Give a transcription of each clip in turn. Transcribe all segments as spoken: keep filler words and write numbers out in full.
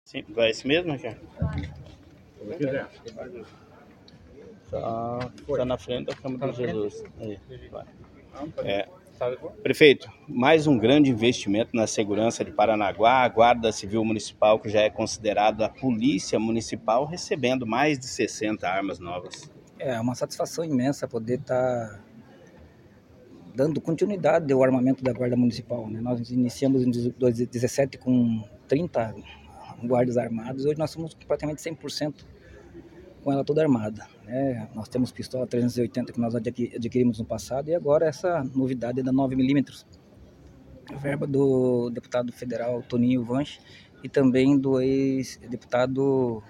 Sim, vai esse mesmo, cara? Como quiser. Tá, tá na frente da Câmara de Jesus. Aí, vai. É, prefeito, mais um grande investimento na segurança de Paranaguá, a Guarda Civil Municipal, que já é considerada a polícia municipal, recebendo mais de sessenta armas novas. É uma satisfação imensa poder estar dando continuidade ao armamento da Guarda Municipal, né? Nós iniciamos em dois mil e dezessete com trinta guardas armados, hoje nós somos praticamente cem por cento com ela toda armada, né? Nós temos pistola trezentos e oitenta que nós adquirimos no passado e agora essa novidade é da nove milímetros, verba do deputado federal Toninho Vanche e também do ex-deputado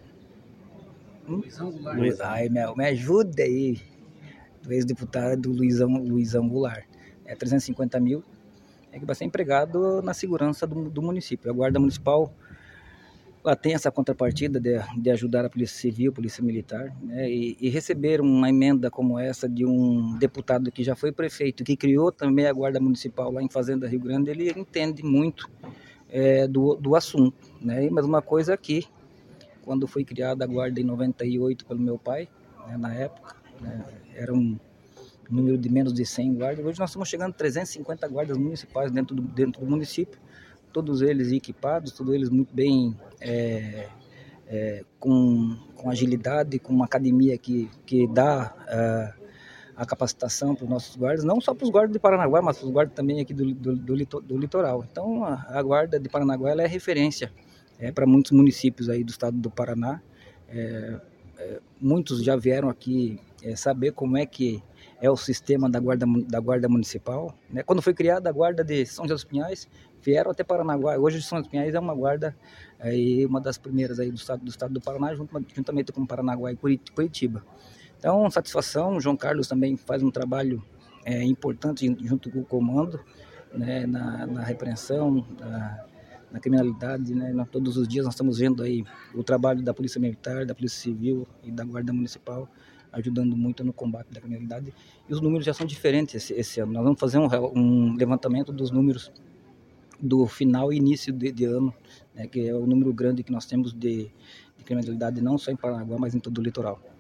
hum? Luiz, ai, me, me ajuda aí, do ex-deputado Luizão, Luizão Goulart. É trezentos e cinquenta mil, é que vai ser empregado na segurança do, do município. A Guarda Municipal ela tem essa contrapartida de, de ajudar a Polícia Civil, a Polícia Militar, né? e, e receber uma emenda como essa de um deputado que já foi prefeito, que criou também a Guarda Municipal lá em Fazenda Rio Grande, ele entende muito é, do, do assunto, né? E mesma coisa aqui, quando foi criada a Guarda em noventa e oito pelo meu pai, né, na época, né, era um número de menos de cem guardas, hoje nós estamos chegando a trezentos e cinquenta guardas municipais dentro do, dentro do município, todos eles equipados, todos eles muito bem, é, é, com, com agilidade, com uma academia que, que dá uh, a capacitação para os nossos guardas, não só para os guardas de Paranaguá, mas para os guardas também aqui do, do, do, do litoral. Então a, a Guarda de Paranaguá ela é referência é, para muitos municípios aí do estado do Paraná. É, é, muitos já vieram aqui é, saber como é que é o sistema da Guarda, da guarda Municipal, né? Quando foi criada a Guarda de São José dos Pinhais, vieram até Paranaguá. Hoje São José dos Pinhais é uma guarda, aí, uma das primeiras aí do estado do, estado do Paraná, juntamente com Paranaguá e Curitiba. Então, satisfação. O João Carlos também faz um trabalho é, importante junto com o comando, né, na, na repreensão, na, na criminalidade, né? Nós, todos os dias nós estamos vendo aí o trabalho da Polícia Militar, da Polícia Civil e da Guarda Municipal, ajudando muito no combate da criminalidade. E os números já são diferentes esse, esse ano. Nós vamos fazer um, um levantamento dos números do final e início de, de ano, né, que é o número grande que nós temos de, de criminalidade, não só em Paranaguá, mas em todo o litoral.